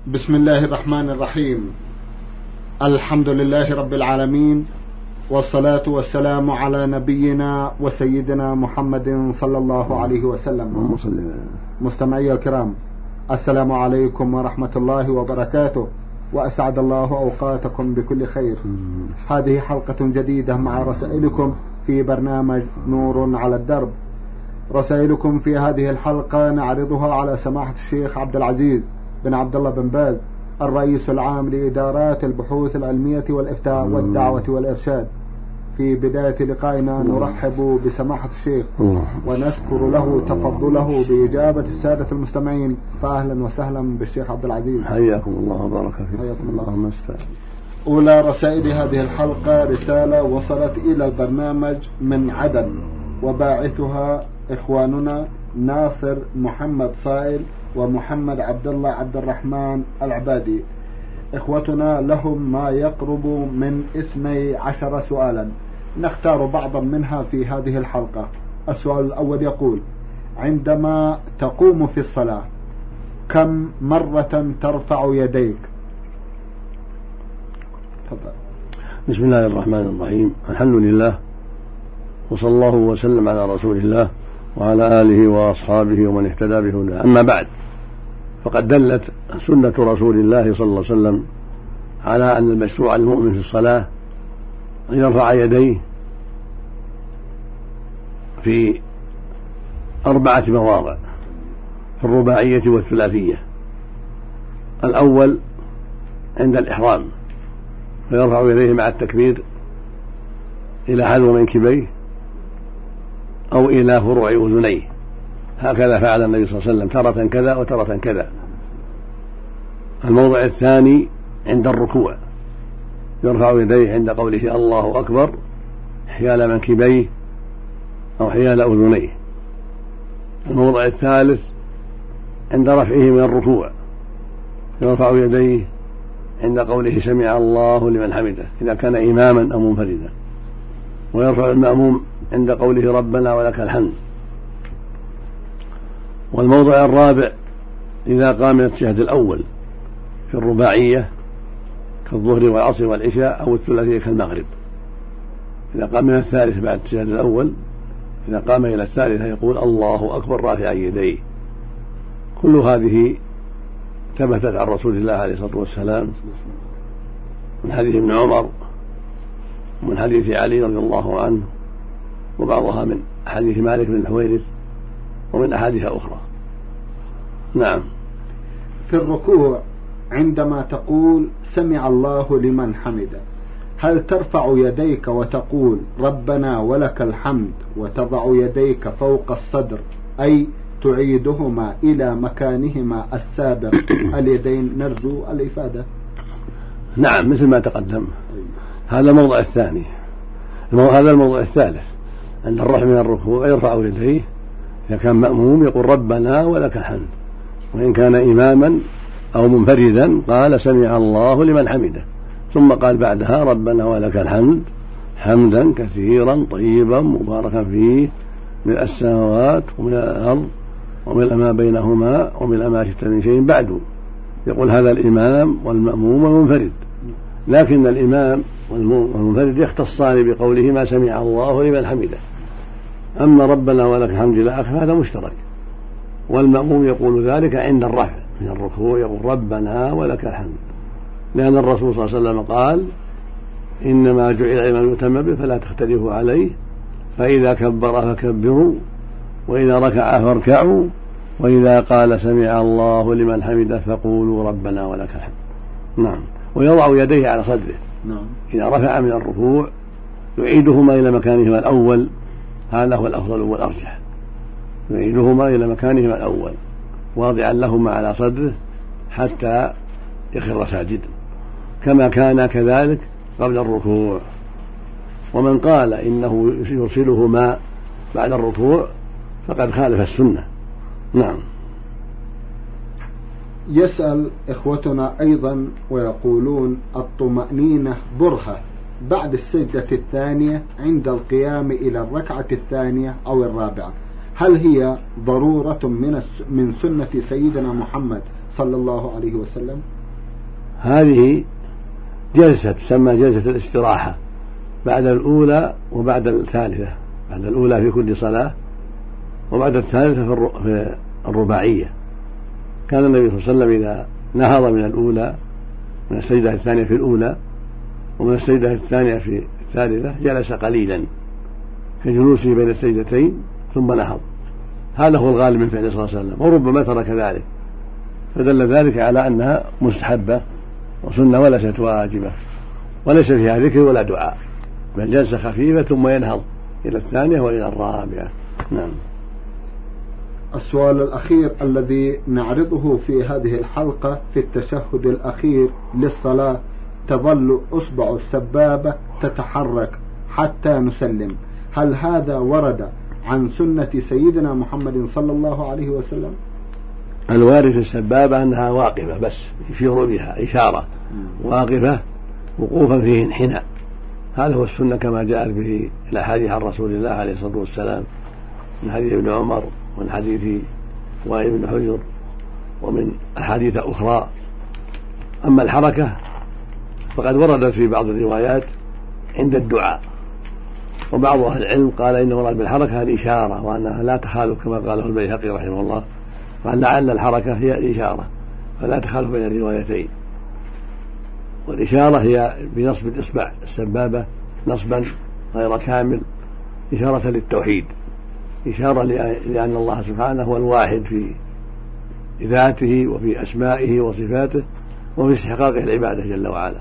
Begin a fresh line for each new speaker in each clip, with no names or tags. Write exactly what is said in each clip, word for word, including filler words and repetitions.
بسم الله الرحمن الرحيم. الحمد لله رب العالمين، والصلاة والسلام على نبينا وسيدنا محمد صلى الله عليه وسلم. مستمعي الكرام، السلام عليكم ورحمة الله وبركاته، وأسعد الله أوقاتكم بكل خير. هذه حلقة جديدة مع رسائلكم في برنامج نور على الدرب. رسائلكم في هذه الحلقة نعرضها على سماحة الشيخ عبد العزيز بن عبد الله بن باز، الرئيس العام لإدارات البحوث العلمية والإفتاء والدعوة والإرشاد. في بداية لقائنا نرحب بسماحة الشيخ ونشكر له تفضله بإجابة السادة المستمعين، فأهلا وسهلا بالشيخ عبد العزيز.
حياكم الله وبارك فيكم.
حياكم الله. أولى رسائل هذه الحلقة رسالة وصلت إلى البرنامج من عدن، وباعثها إخواننا ناصر محمد صائل ومحمد عبد الله عبد الرحمن العبادي. إخوتنا لهم ما يقرب من اثني عشر سؤالا، نختار بعضا منها في هذه الحلقة. السؤال الأول يقول: عندما تقوم في الصلاة كم مرة ترفع يديك؟ تفضل.
بسم الله الرحمن الرحيم، الحمد لله، وصلى الله وسلم على رسول الله وعلى آله وأصحابه ومن اهتدى بهداه. أما بعد، فقد دلت سنة رسول الله صلى الله عليه وسلم على أن المشروع المؤمن في الصلاة أن يرفع يديه في أربعة مواضع في الرباعية والثلاثية. الأول عند الإحرام، فيرفع يديه مع التكبير إلى حذو منكبيه أو إلى فروع أذنيه، هكذا فعل النبي صلى الله عليه وسلم، تارة كذا وتارة كذا. الموضع الثاني عند الركوع، يرفع يديه عند قوله الله أكبر حيال منكبيه أو حيال أذنيه. الموضع الثالث عند رفعه من الركوع، يرفع يديه عند قوله سمع الله لمن حمده إذا كان إماما أو منفردا، ويرفع المأموم عند قوله ربنا ولك الحمد. والموضع الرابع إذا قام من التشهد الأول في الرباعية كالظهر والعصر والعشاء، أو الثلاثية كالمغرب. إذا قام من الثالث بعد التشهد الأول، إذا قام إلى الثالثة يقول الله أكبر رافعا يديه. كل هذه ثبتت عن رسول الله عليه الصلاة والسلام من حديث ابن عمر ومن حديث علي رضي الله عنه، وبعضها من حديث مالك بن الحويرث ومن أحاديث أخرى. نعم.
في الركوع عندما تقول سمع الله لمن حمده، هل ترفع يديك وتقول ربنا ولك الحمد وتضع يديك فوق الصدر، أي تعيدهما إلى مكانهما السابق اليدين، نرجو الإفادة؟
نعم، مثل ما تقدم. هذا الموضع الثاني. هذا الموضع الثالث عند الرفع من الركوع يرفع يديه، إذا كان مأموم يقول ربنا ولك الحمد، وإن كان إماما أو منفردا قال سمع الله لمن حمده، ثم قال بعدها ربنا ولك الحمد حمدا كثيرا طيبا مباركا فيه من السماوات ومن الأرض ومن ما بينهما ومن ما شئت من شيء بعد. يقول هذا الإمام والمأموم والمنفرد، لكن الإمام والمنفرد يختصان بقوله ما سمع الله لمن حمده. أما ربنا ولك الحمد إلى آخره هذا مشترك، والمأموم يقول ذلك عند الرفع من الركوع، يقول ربنا ولك الحمد، لأن الرسول صلى الله عليه وسلم قال إنما جعل الإمام يؤتم به فلا تختلفوا عليه، فإذا كبر فكبروا وإذا ركع فاركعوا وإذا قال سمع الله لمن حمده فقولوا ربنا ولك الحمد. نعم. ويضع يديه على صدره.
نعم.
إذا رفع من الركوع يعيدهما إلى مكانهما الأول، هذا هو الأفضل والأرجح، يعيدهما إلى مكانهما الأول واضعا لهما على صدره حتى يخر ساجدا، كما كان كذلك قبل الركوع. ومن قال إنه يرسلهما بعد الركوع فقد خالف السنة. نعم.
يسأل إخوتنا أيضا ويقولون الطمأنينة برهة بعد السجدة الثانية عند القيام إلى الركعة الثانية أو الرابعة، هل هي ضرورة من من سنة سيدنا محمد صلى الله عليه وسلم؟
هذه جلسة تسمى جلسة الاستراحة بعد الأولى وبعد الثالثة، بعد الأولى في كل صلاة وبعد الثالثة في الرباعية. كان النبي صلى الله عليه وسلم إذا نهض من الأولى من السجدة الثانية في الأولى ومن السجدة الثانية في الثالثة جلس قليلا كجلوسه بين السجدتين ثم نهض. هذا هو الغالب من فعله صلى الله عليه وسلم، وربما ترك ذلك، فدل ذلك على أنها مستحبة وسنة وليست واجبة، وليس فيها ذكر ولا دعاء، بل جلسة خفيفة ثم ينهض إلى الثانية وإلى الرابعة. نعم.
السؤال الأخير الذي نعرضه في هذه الحلقة: في التشهد الأخير للصلاة تظل أصبع السبابة تتحرك حتى نسلم، هل هذا ورد عن سنة سيدنا محمد صلى الله عليه وسلم؟
الوارد في السبابة أنها واقفة بس يشير بها إشارة واقفة وقوفا فيه انحناء، هذا هو السنة كما جاءت به الأحاديث عن رسول الله عليه الصلاة والسلام من حديث ابن عمر ومن حديث وائل بن حجر ومن أحاديث أخرى. أما الحركة فقد وردت في بعض الروايات عند الدعاء، وبعض أهل العلم قال إن مراد بالحركة الإشارة وأنها لا تخالف كما قاله البيهقي رحمه الله، وأن لعل الحركة هي الإشارة فلا تخالف بين الروايتين. والإشارة هي بنصب الإصبع السبابة نصبا غير كامل إشارة للتوحيد، إشارة لأن الله سبحانه هو الواحد في ذاته وفي أسمائه وصفاته وفي استحقاقه العبادة جل وعلا.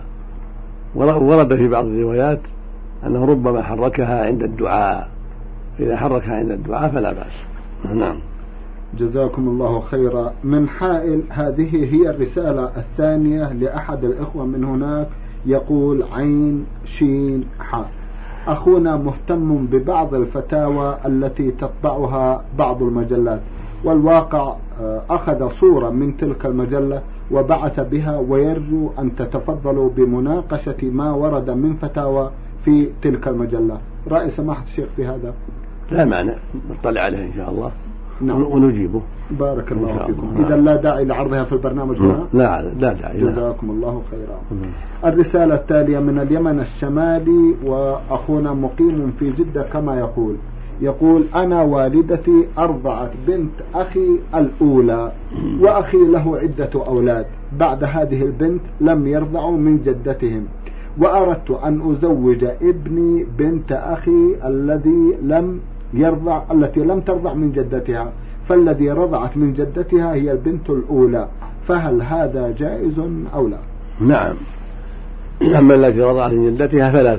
ورد في بعض الروايات أنه ربما حركها عند الدعاء، إذا حركها عند الدعاء فلا بأس. نعم.
جزاكم الله خيرا. من حائل هذه هي الرسالة الثانية لأحد الإخوة من هناك، يقول عين شين حاء: أخونا مهتم ببعض الفتاوى التي تطبعها بعض المجلات، والواقع أخذ صورة من تلك المجلة وبعث بها، ويرجو أن تتفضلوا بمناقشة ما ورد من فتاوى في تلك المجلة. رأي سماحة الشيخ في هذا؟
لا معنى، نطلع عليه إن شاء الله.
نعم.
ونجيبه.
بارك الله فيكم. إذا لا داعي لعرضها في البرنامج هنا؟
لا لا داعي.
جزاكم الله خيرا. الرسالة التالية من اليمن الشمالي، وأخونا مقيم في جدة كما يقول يقول أنا والدتي أرضعت بنت أخي الأولى، وأخي له عدة أولاد، بعد هذه البنت لم يرضعوا من جدتهم، وأردت أن أزوج ابني بنت أخي الذي لم يرضع التي لم ترضع من جدتها، فالذي رضعت من جدتها هي البنت الأولى، فهل هذا جائز أو لا؟
نعم. أما التي رضعت من جدتها فلا،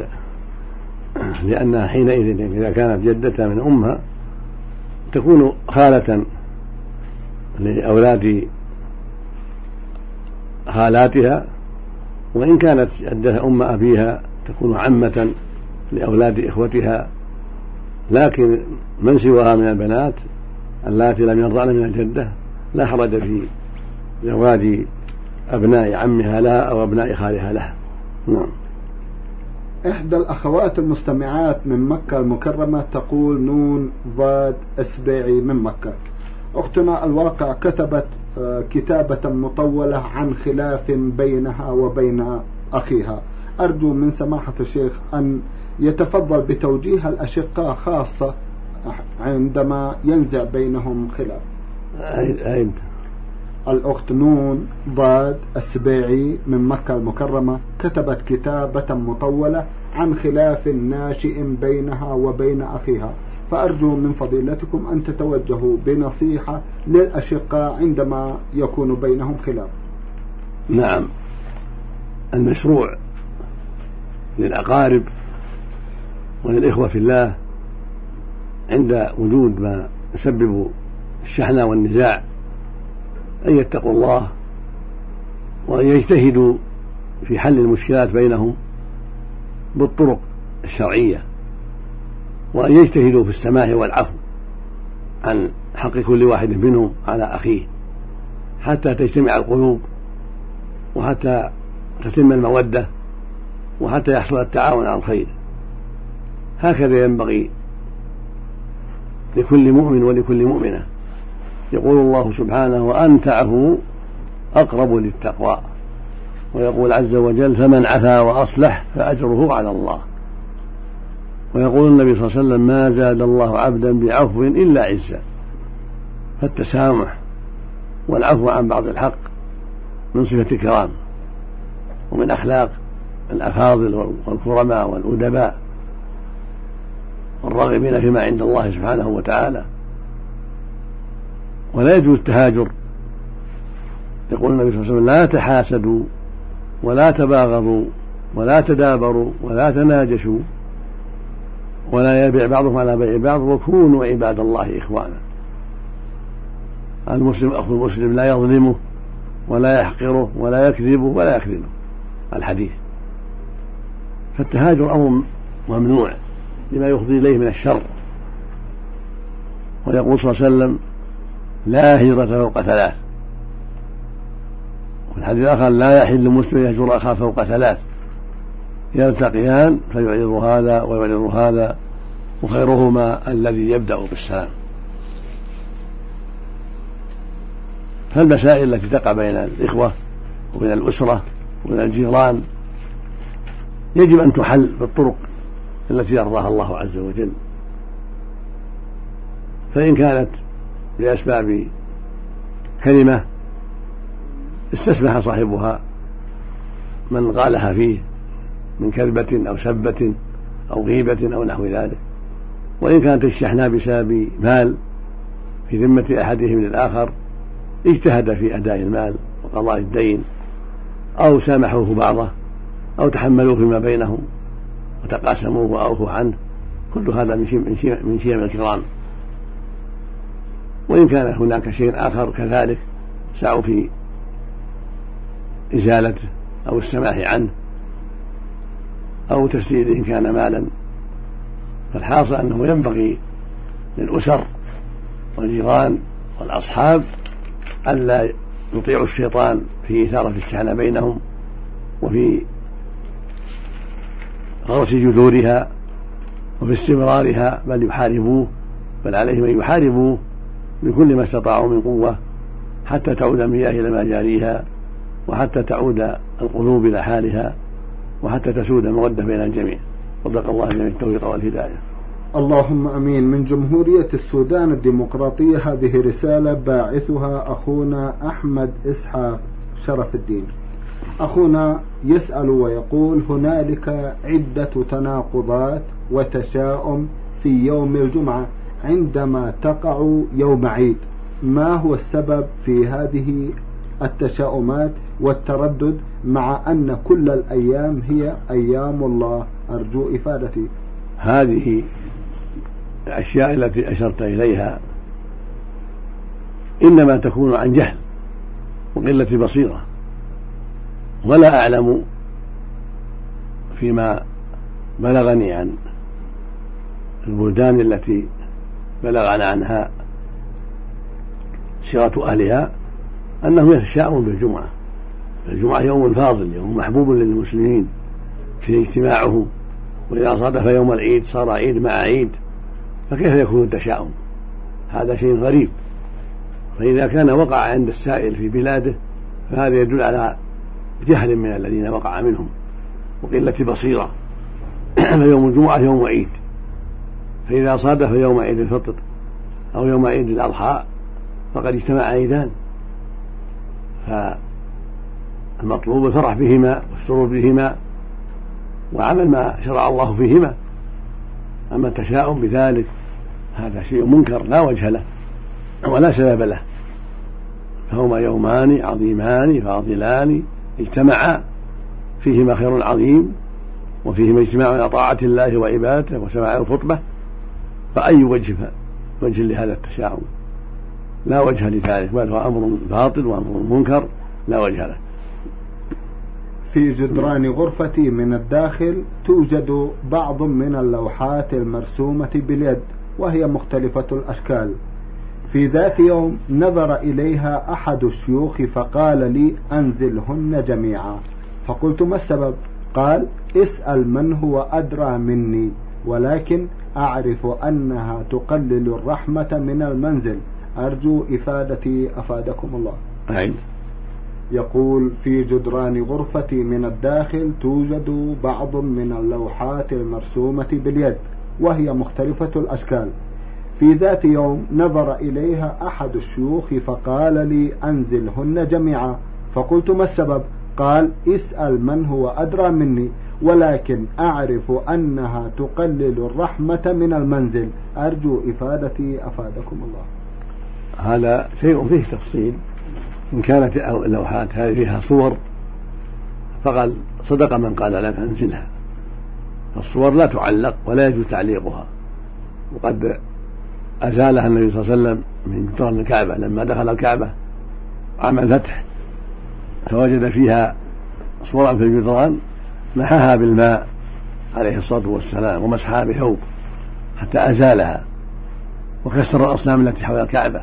لأنها حينئذ إذا كانت جدتها من أمها تكون خالة لأولاد خالاتها، وإن كانت جدتها أم أبيها تكون عمة لأولاد إخوتها. لكن من سواها من البنات اللاتي لم يرضعن من الجدة لا حرج في زواج أبناء عمها لها أو أبناء خالها لها. نعم.
إحدى الأخوات المستمعات من مكة المكرمة تقول نون ضاد إسبيعي من مكة: أختنا الواقع كتبت كتابة مطولة عن خلاف بينها وبين أخيها، أرجو من سماحة الشيخ أن يتفضل بتوجيه الأشقاء خاصة عندما ينزع بينهم خلاف.
أعيد.
الأخت نون ضاد السبيعي من مكة المكرمة كتبت كتابة مطولة عن خلاف ناشئ بينها وبين أخيها، فأرجو من فضيلتكم أن تتوجهوا بنصيحة للأشقاء عندما يكون بينهم خلاف.
نعم. المشروع للأقارب وللإخوة في الله عند وجود ما يسبب الشحنة والنزاع أن يتقوا الله وأن يجتهدوا في حل المشكلات بينهم بالطرق الشرعية، وأن يجتهدوا في السماح والعفو عن حق كل واحد منهم على أخيه حتى تجتمع القلوب وحتى تتم المودة وحتى يحصل التعاون على الخير. هكذا ينبغي لكل مؤمن ولكل مؤمنة. يقول الله سبحانه: وأن تعفوا أقرب للتقوى. ويقول عز وجل: فمن عفا وأصلح فأجره على الله. ويقول النبي صلى الله عليه وسلم: ما زاد الله عبدا بعفو إلا عزا. فالتسامح والعفو عن بعض الحق من صفة الكرام ومن أخلاق الأفاضل والكرماء والأدباء والراغبين فيما عند الله سبحانه وتعالى. ولا يجوز التهاجر. يقول النبي صلى الله عليه وسلم: لا تحاسدوا ولا تباغضوا ولا تدابروا ولا تناجشوا ولا يبيع بعضهم على بيع بعض وكونوا عباد الله إخوانا. المسلم أخو المسلم لا يظلمه ولا يحقره ولا يكذبه ولا يخذله. الحديث. فالتهاجر أمر ممنوع لما يفضي إليه من الشر. ويقول صلى الله عليه وسلم: لا هجرة فوق ثلاث. وفي الحديث الآخر: لا يحل مسلم يهجر أخاه فوق ثلاث: يلتقيان فيعرض هذا ويعرض هذا وخيرهما الذي يبدأ بالسلام. فالمسائل التي تقع بين الإخوة وبين الأسرة وبين الجيران يجب أن تحل بالطرق التي يرضاها الله عز وجل. فإن كانت بأسباب كلمة استسمح صاحبها من قالها فيه من كذبة أو سبة أو غيبة أو نحو ذلك. وإن كانت الشحناء بسبب مال في ذمة أحدهم للآخر اجتهد في أداء المال وقضاء الدين أو سامحوه بعضه أو تحملوه فيما بينهم وتقاسموه وأوفوا عنه، كل هذا من شيم الكرام. وإن كان هناك شيء آخر كذلك سعوا في إزالته أو السماح عنه أو تسديده إن كان مالا. فالحاصل أنه ينبغي للأسر والجيران والأصحاب ألا يطيعوا الشيطان في إثارة الشحنة بينهم وفي غرس جذورها وفي استمرارها، بل يحاربوه، بل عليهم أن يحاربوه بكل ما استطاعوا من قوة حتى تعود المياه إلى مجاريها وحتى تعود القلوب إلى حالها وحتى تسود المودة بين الجميع. صدق الله جميع التوفيق والهداية.
اللهم أمين. من جمهورية السودان الديمقراطية، هذه رسالة باعثها أخونا أحمد إسحاق شرف الدين. أخونا يسأل ويقول: هنالك عدة تناقضات وتشاؤم في يوم الجمعة عندما تقع يوم عيد، ما هو السبب في هذه التشاؤمات والتردد مع أن كل الأيام هي أيام الله؟ أرجو إفادتي.
هذه الأشياء التي أشرت إليها إنما تكون عن جهل وقلة بصيرة، ولا أعلم فيما بلغني عن البلدان التي بلغنا عنها سيرة أهلها أنهم يتشاءمون بالجمعة. الجمعة يوم فاضل، يوم محبوب للمسلمين في اجتماعهم، وإذا صادف يوم العيد صار عيد مع عيد، فكيف يكون التشاؤم؟ هذا شيء غريب. فإذا كان وقع عند السائل في بلاده فهذا يدل على جهل من الذين وقع منهم وقلة بصيرة. فيوم الجمعة يوم عيد، فإذا صادف يوم عيد الفطر أو يوم عيد الأضحى فقد اجتمع عيدان، فالمطلوب الفرح بهما والسرور بهما وعمل ما شرع الله فيهما. أما التشاؤم بذلك هذا شيء منكر لا وجه له ولا سبب له، فهما يومان عظيمان فاضلان اجتمعا فيهما خير عظيم وفيهما اجتماع على طاعة الله وعبادته وسماع الخطبة، فأي وجه وجه لهذا التشاؤم؟ لا وجه لذلك، بل هو أمر باطل وأمر منكر لا وجه له.
في جدران غرفتي من الداخل توجد بعض من اللوحات المرسومة باليد وهي مختلفة الأشكال. في ذات يوم نظر إليها أحد الشيوخ فقال لي: أنزلهن جميعا. فقلت: ما السبب؟ قال: اسأل من هو أدرى مني، ولكن أعرف أنها تقلل الرحمة من المنزل. أرجو إفادتي أفادكم الله.
أعيد.
يقول: في جدران غرفتي من الداخل توجد بعض من اللوحات المرسومة باليد وهي مختلفة الأشكال. في ذات يوم نظر إليها أحد الشيوخ فقال لي: أنزلهن جميعا. فقلت: ما السبب؟ قال: اسأل من هو أدرى مني، ولكن أعرف أنها تقلل الرحمة من المنزل، أرجو إفادتي أفادكم الله.
هذا شيء فيه تفصيل. إن كانت اللوحات هذه فيها صور فقال صدق من قال لك أنزلها. الصور لا تعلق ولا يجوز تعليقها، وقد أزالها النبي صلى الله عليه وسلم من جدران الكعبة لما دخل الكعبة عام الفتح فوجد فيها صورا في الجدران، محاها بالماء عليه الصلاة والسلام ومسحها بثوب حتى أزالها وكسر الأصنام التي حول الكعبة.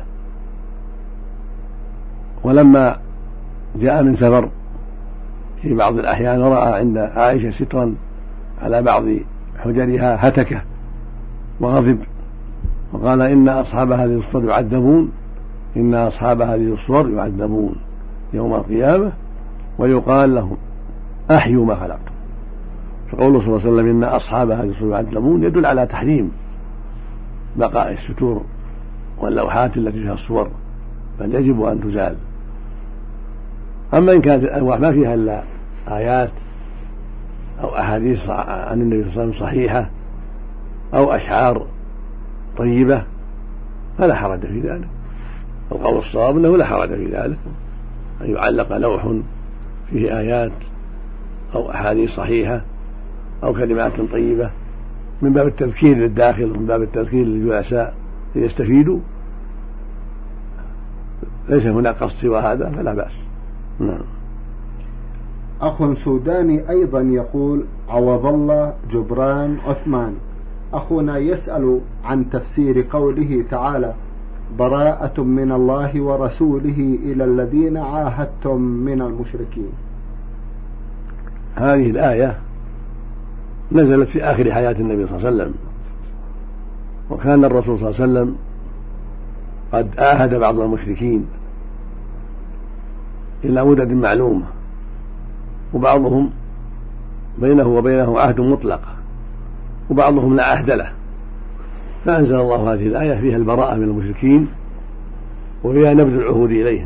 ولما جاء من سفر في بعض الأحيان ورأى عند عائشة سترا على بعض حجرها هتكه وغضب وقال: إن أصحاب هذه الصور يعذبون إن أصحاب هذه الصور يعذبون يوم القيامة ويقال لهم أحيوا ما خلقتم. فقوله صلى الله عليه وسلم إن أصحاب هذه الصور يعذبون يدل على تحريم بقاء الستور واللوحات التي فيها الصور، بل يجب أن تزال. أما إن كانت الألواح ما فيها إلا آيات أو أحاديث عن النبي صلى الله عليه وسلم صحيحة أو أشعار طيبة فلا حرج في ذلك. القول الصواب أنه لا حرج في ذلك أن يعلق لوح فيه آيات أو أحاديث صحيحة أو كلمات طيبة من باب التذكير للداخل ومن باب التذكير للجلساء ليستفيدوا. ليس هناك قصد سوى هذا فلا بأس. نعم.
أخ سوداني أيضا يقول: عوض الله جبران عثمان. أخونا يسأل عن تفسير قوله تعالى: براءة من الله ورسوله إلى الذين عاهدتم من المشركين.
هذه الآية نزلت في آخر حياة النبي صلى الله عليه وسلم، وكان الرسول صلى الله عليه وسلم قد عاهد بعض المشركين إلى مدد معلومة، وبعضهم بينه وبينه عهد مطلق وبعضهم لا عهد له، فأنزل الله هذه الآية فيها البراءة من المشركين وفيها نبذ العهود إليهم.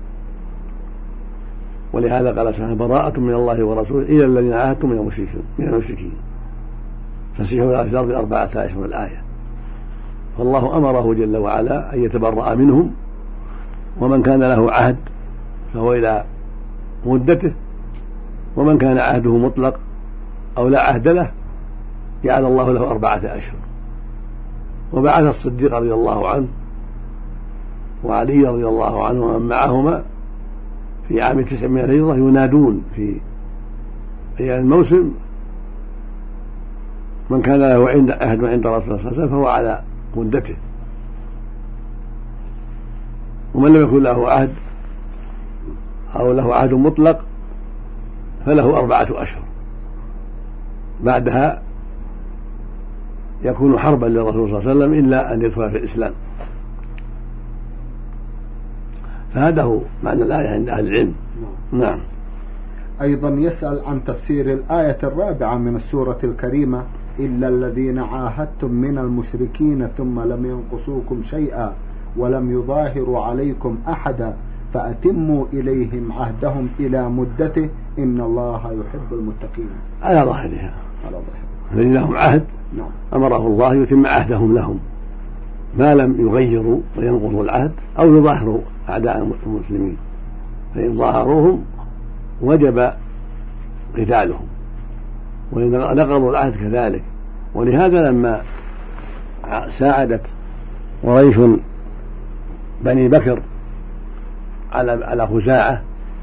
ولهذا قال سبحانه: براءة من الله ورسوله إلى الذين عاهدتم من المشركين من المشركين فسيحوا في الأرض أربعة أشهر. الآية. فالله أمره جل وعلا أن يتبرأ منهم، ومن كان له عهد فهو إلى مدته، ومن كان عهده مطلق أو لا عهد له جعل الله له أربعة أشهر. وبعث الصديق رضي الله عنه وعلي رضي الله عنه ومن معهما في عام تسع من الهجرة ينادون في أيام الموسم: من كان له عند عهد عند رسول الله صلى الله عليه وسلم فهو على مدته، ومن لم يكن له عهد أو له عهد مطلق فله أربعة أشهر. بعدها يكون حربا للرسول صلى الله عليه وسلم إلا أن يدخل في الإسلام. فهذا هو معنى الآية عند أهل العلم. نعم.
أيضا يسأل عن تفسير الآية الرابعة من السورة الكريمة: إلا الذين عاهدتم من المشركين ثم لم ينقصوكم شيئا ولم يظاهروا عليكم أحدا فأتموا إليهم عهدهم إلى مدته إن الله يحب المتقين.
على ظاهرها
على ظاهرها
الذين لهم عهد
نعم.
أمره الله يتم عهدهم لهم ما لم يغيروا وينقضوا العهد أو يظاهروا أعداء المسلمين، فإن ظاهروهم وجب قتالهم، وإن نقضوا العهد كذلك. ولهذا لما ساعدت قريش بني بكر على على خزاعة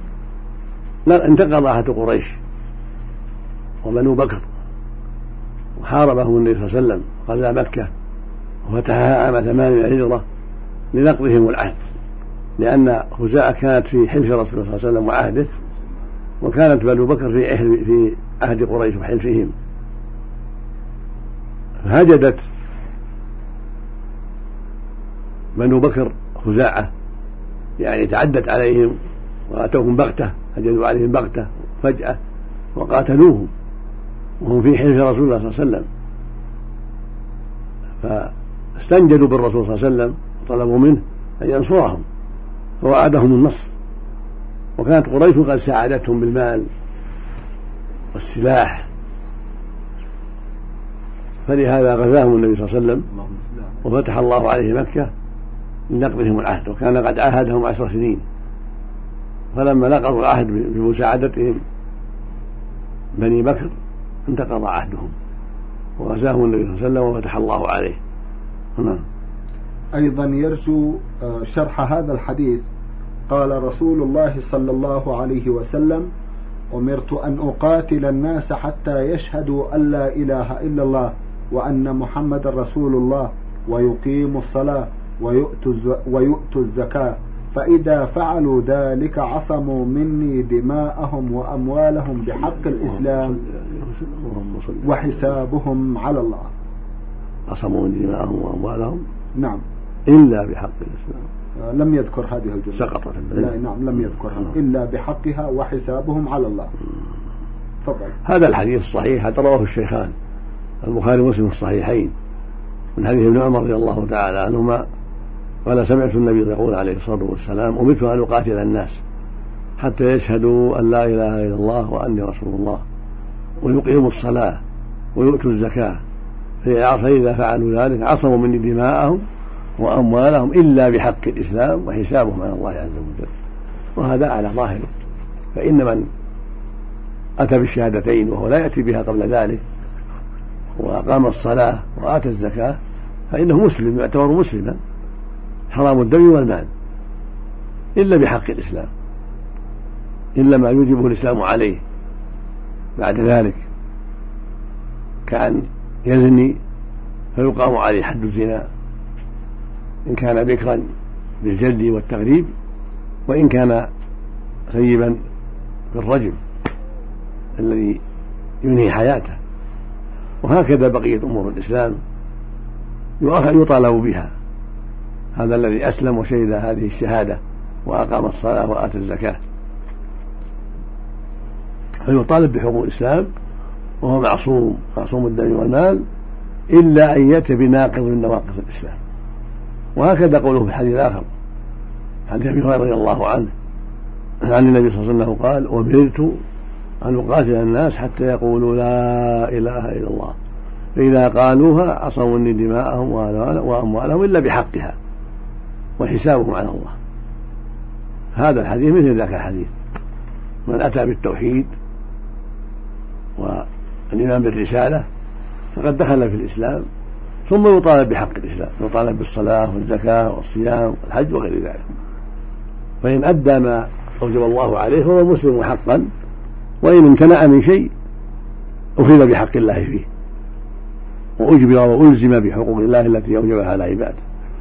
انتقض عهد قريش وبنو بكر وحاربهم النبي صلى الله عليه وسلم، غزا مكة وفتحها عام ثمان من الهجرة لنقضهم العهد، لأن خزاعة كانت في حلف رسول الله صلى الله عليه وسلم وعهده، وكانت بنو بكر في في عهد قريش وحلفهم. فهجدت بنو بكر خزاعة، يعني تعدت عليهم وأتوهم بغتة، هجموا عليهم بغتة فجأة وقاتلوهم وهم في حلف رسول الله صلى الله عليه وسلم، فاستنجدوا بالرسول صلى الله عليه وسلم وطلبوا منه أن ينصرهم فوعدهم النصر. وكانت قريش قد ساعدتهم بالمال والسلاح، فلهذا غزاهم النبي صلى الله عليه وسلم وفتح الله عليه مكة لنقضهم العهد، وكان قد عاهدهم عشر سنين، فلما نقضوا العهد بمساعدتهم بني بكر انتقض عهدهم وغزاهم النبي صلى الله عليه وسلم وفتح الله عليه. نعم.
أيضا يرجو شرح هذا الحديث. قال رسول الله صلى الله عليه وسلم: أمرت أن أقاتل الناس حتى يشهدوا أن لا إله إلا الله وأن محمد رسول الله ويقيموا الصلاة ويؤتوا الزكاة، فإذا فعلوا ذلك عصموا مني دماءهم وأموالهم بحق الإسلام وحسابهم على الله.
عصموا من دماءهم وأموالهم
نعم
إلا بحق الإسلام.
لم يذكر هذه الجملة،
سقطت.
لا نعم لم يذكرها. إلا بحقها وحسابهم على الله. تفضل.
هذا الحديث الصحيح هذا رواه الشيخان البخاري ومسلم في الصحيحين من حديث ابن عمر رضي الله تعالى عنهما قال: سمعت النبي يقول عليه الصلاة والسلام: أمرت أن أقاتل الناس حتى يشهدوا أن لا إله إلا الله وأني رسول الله ويقيموا الصلاة ويؤتوا الزكاة، فإذا فعلوا ذلك عصموا مني دماءهم وأموالهم إلا بحق الإسلام وحسابهم على الله عز وجل. وهذا على ظاهره، فإن من أتى بالشهادتين وهو لا يأتي بها قبل ذلك وأقام الصلاة وآتى الزكاة فإنه مسلم، يعتبر مسلما، حرام الدم والمال إلا بحق الإسلام، إلا ما يوجبه الإسلام عليه بعد ذلك، كأن يزني فيقام عليه حد الزنا إن كان بكرا بالجلد والتغريب، وإن كان ثيبا بالرجم الذي ينهي حياته. وهكذا بقية أمور الإسلام يطالب بها. هذا الذي أسلم وشهد هذه الشهادة وأقام الصلاة وآتى الزكاة فيطالب بحقوق الإسلام وهو معصوم معصوم الدم والمال إلا أن يأتي بناقض من نواقض الإسلام. وهكذا قوله في الحديث الآخر حديث أبي هريرة رضي الله عنه عن النبي صلى الله عليه وسلم قال: أمرت أن أقاتل الناس حتى يقولوا لا إله إلا الله، فإذا قالوها عصموا مني دماءهم وأموالهم إلا بحقها وحسابهم على الله. هذا الحديث مثل ذاك الحديث: من أتى بالتوحيد والإيمان بالرسالة فقد دخل في الإسلام، ثم يطالب بحق الإسلام، يطالب بالصلاة والزكاة والصيام والحج وغير ذلك. فإن أدى ما أوجب الله عليه فهو مسلم حقا، وإن امتنع من شيء أخذ بحق الله فيه وأجبر وألزم بحقوق الله التي أوجبها على عباده.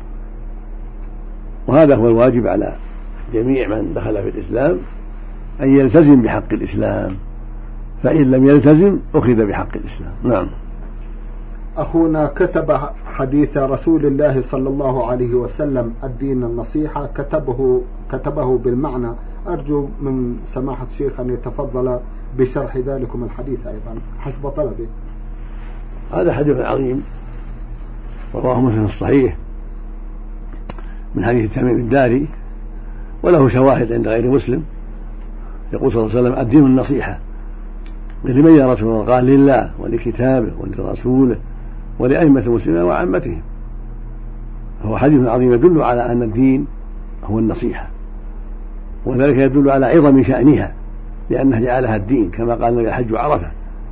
وهذا هو الواجب على جميع من دخل في الإسلام، أن يلتزم بحق الإسلام، فإن لم يلتزم أخذ بحق الإسلام. نعم.
أخونا كتب حديث رسول الله صلى الله عليه وسلم الدين النصيحة، كتبه كتبه بالمعنى. أرجو من سماحة الشيخ أن يتفضل بشرح ذلكم الحديث أيضا حسب طلبه.
هذا حديث عظيم رواه مسلم الصحيح من حديث تميم الداري، وله شواهد عند غير مسلم. يقول صلى الله عليه وسلم: الدين النصيحة. لمن يا رسول الله؟ قال: لله ولكتابه ولرسوله ولأئمة المسلمين وعامتهم. فهو حديث عظيم يدل على أن الدين هو النصيحة، وذلك يدل على عظم شأنها لأنه جعلها الدين، كما قال النبي: الحج عرفة.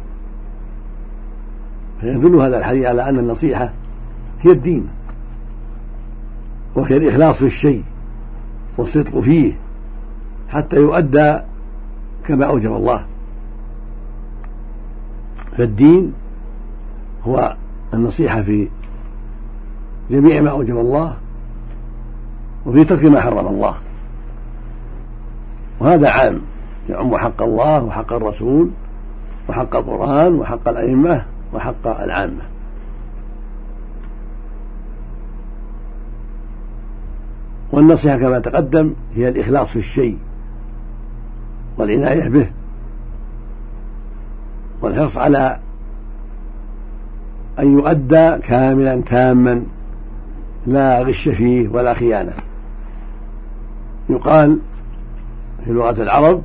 فيدل هذا الحديث على أن النصيحة هي الدين، وهي الإخلاص في الشيء والصدق فيه حتى يؤدى كما أوجب الله. فالدين هو النصيحة في جميع ما أوجب الله وفي ترك ما حرم الله، وهذا عام يعم حق الله وحق الرسول وحق القرآن وحق الأئمة وحق العامة. والنصيحة كما تقدم هي الإخلاص في الشيء والعناية به والحرص على أن يؤدى كاملا تاما لا غش فيه ولا خيانة. يقال في لغة العرب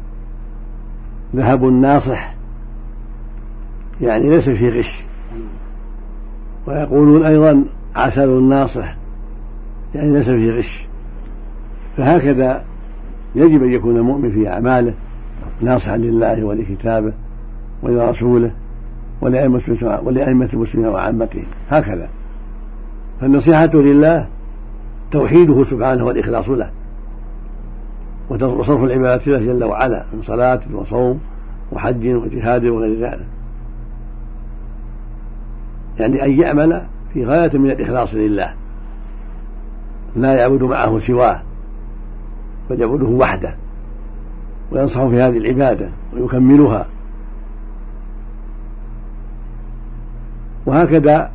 ذهب الناصح، يعني ليس فيه غش. ويقولون أيضا عسل الناصح، يعني ليس فيه غش. فهكذا يجب أن يكون المؤمن في أعماله ناصحا لله ولكتابه ولرسوله ولأئمة المسلمين وعامته، هكذا. فالنصيحة لله توحيده سبحانه والإخلاص له، وصرف العبادة له جل وعلا من صلاة وصوم وحج وجهاد وغير ذلك، يعني أن يعمل في غاية من الإخلاص لله، لا يعبد معه سواه بل يعبده وحده، وينصح في هذه العبادة ويكملها. وهكذا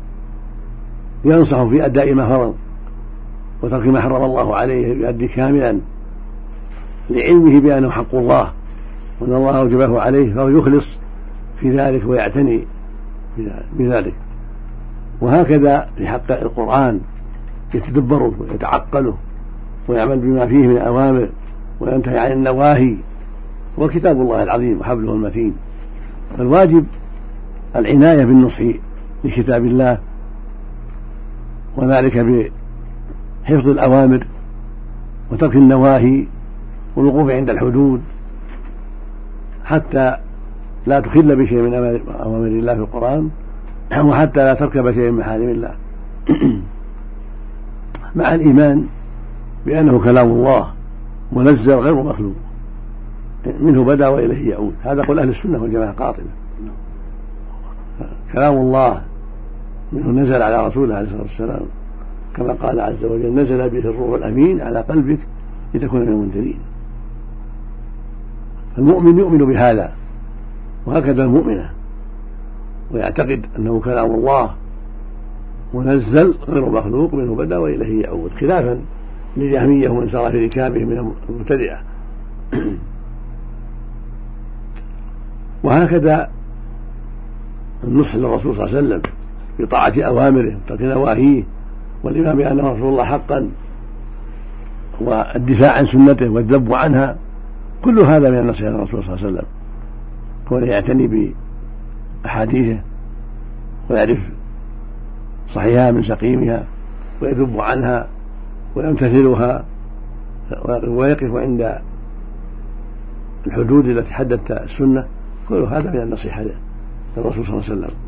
ينصح في أداء ما فرض وترك ما حرم الله عليه، يؤدي كاملا لعلمه بأنه حق الله وأن الله أوجبه عليه، فهو يخلص في ذلك ويعتني بذلك. وهكذا في حق القرآن يتدبره ويتعقله ويعمل بما فيه من أوامر وينتهي عن النواهي، وكتاب الله العظيم وحبله المتين. فالواجب العناية بالنصح لكتاب الله، وذلك بحفظ الأوامر وترك النواهي والوقوف عند الحدود، حتى لا تخل بشيء من أوامر الله في القرآن، وحتى لا تركب شيء من محارم الله، مع الإيمان بأنه كلام الله منزل غير مخلوق، منه بدأ وإليه يعود. هذا قول أهل السنة والجماعة قاطبة، كلام الله منه نزل على رسوله عليه الصلاة والسلام، كما قال عز وجل نزل به الروح الأمين على قلبك لتكون من المنذرين. المؤمن يؤمن بهذا، وهكذا المؤمنة، ويعتقد أنه كلام الله منزل غير مخلوق منه بدأ وإليه يعود، خلافا للجهمية ومن سار في ركابه من المبتدعة. وهكذا النصح للرسول صلى الله عليه وسلم بطاعة أوامره وترك نواهيه والإيمان بأنه رسول الله حقا، والدفاع عن سنته والذب عنها، كل هذا من النصيحة للرسول صلى الله عليه وسلم، كونه يعتني بأحاديثه ويعرف صحيحها من سقيمها ويذب عنها ويمتثلها ويقف عند الحدود التي حددت السنة، كل هذا من النصيحة للرسول صلى الله عليه وسلم.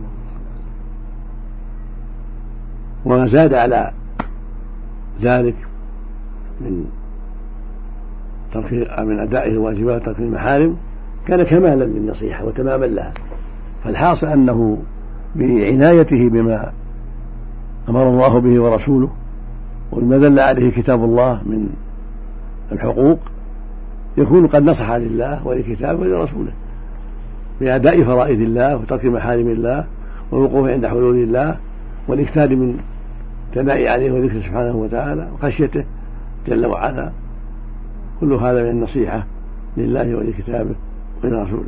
وما زاد على ذلك من ترك من أداء الواجبات وترك المحارم كان كمالا للنصيحة وتماما لها. فالحاصل أنه بعنايته بما أمر الله به ورسوله وبما دل عليه كتاب الله من الحقوق يكون قد نصح لله ولكتابه ولرسوله بأداء فرائض الله وترك محارم الله والوقوف عند حدود الله والإكثار من ثناء عليه وذكره سبحانه وتعالى وخشيته جل وعلا، كل هذا من النصيحة لله ولكتابه ولرسوله.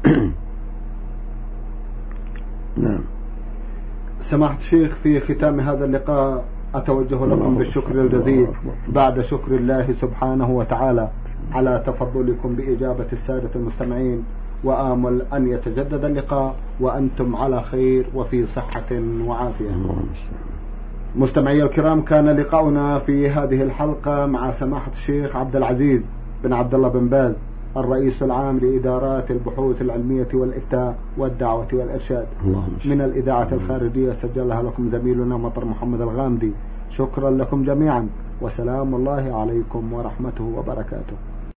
نعم.
سماحة الشيخ، في ختام هذا اللقاء أتوجه لكم بالشكر الجزيل بعد شكر الله سبحانه وتعالى على تفضلكم بإجابة السادة المستمعين، وآمل أن يتجدد اللقاء وأنتم على خير وفي صحة وعافية. مستمعي الكرام، كان لقاؤنا في هذه الحلقة مع سماحة الشيخ عبد العزيز بن عبد الله بن باز، الرئيس العام لإدارات البحوث العلمية والإفتاء والدعوة والإرشاد، من الإذاعة الخارجية، سجلها لكم زميلنا مطر محمد الغامدي. شكرا لكم جميعا، وسلام الله عليكم ورحمته وبركاته.